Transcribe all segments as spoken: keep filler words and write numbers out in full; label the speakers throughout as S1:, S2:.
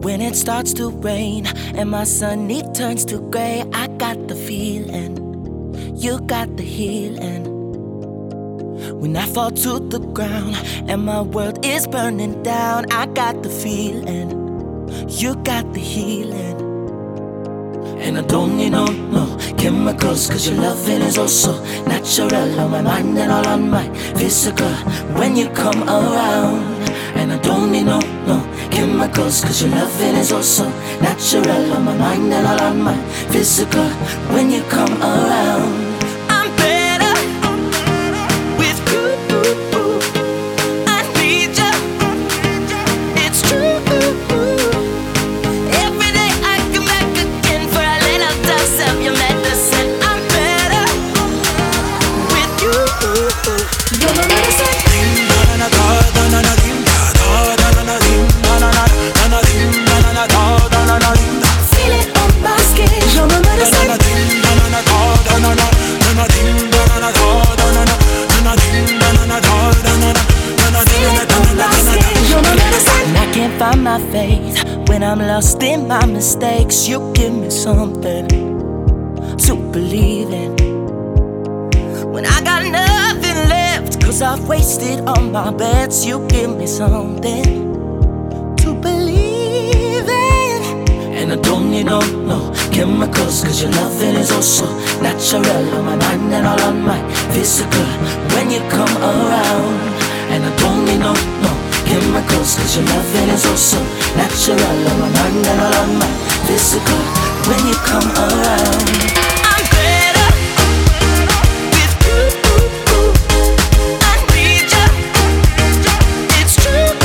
S1: When it starts to rain and my sunny turns to gray, I got the feeling, you got the healing. When I fall to the ground and my world is burning down, I got the feeling, you got the healing. And I don't need no, no chemicals, cause your loving is also natural on my mind and all on my physical when you come around. And I don't need no, no chemicals, cause your loving is also natural on my mind and all on my physical when you come around. I'm better with you. I need you, it's true. Every day I come back again for a little dose of your medicine. I'm better with you. You're my medicine. Feel it on my skin. You're my medicine. And I can't find my faith when I'm lost in my mistakes. You give me something to believe in when I got nothing left, cause I've wasted all my bets. You give me something to believe in. And I don't need no, no chemicals, cause your loving is also natural on my mind and all on my physical when you come around. And I don't need no, no chemicals, cause your loving is also natural on my mind and all on my physical when you come around. I'm better with you. I need you, it's true.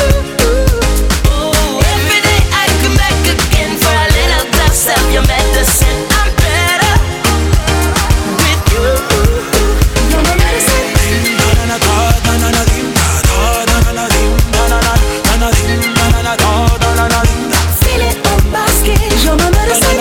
S1: Every day I come back again for a little dose of your medicine. I'm better with you. You're my medicine. Feel it on my skin. You're my medicine.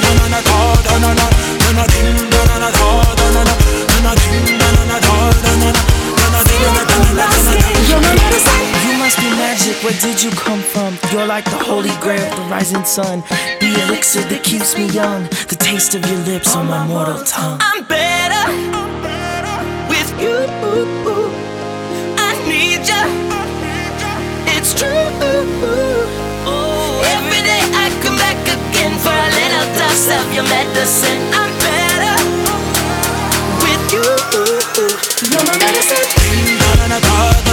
S1: You're my medicine. You must be magic. Where did you come from? You're like the holy grail, the rising sun, the elixir that keeps me young, the taste of your lips on my mortal tongue. I'm better with you. I need you, it's true. Every day I come back again for a little dose of your medicine. I'm better with you. You're my medicine.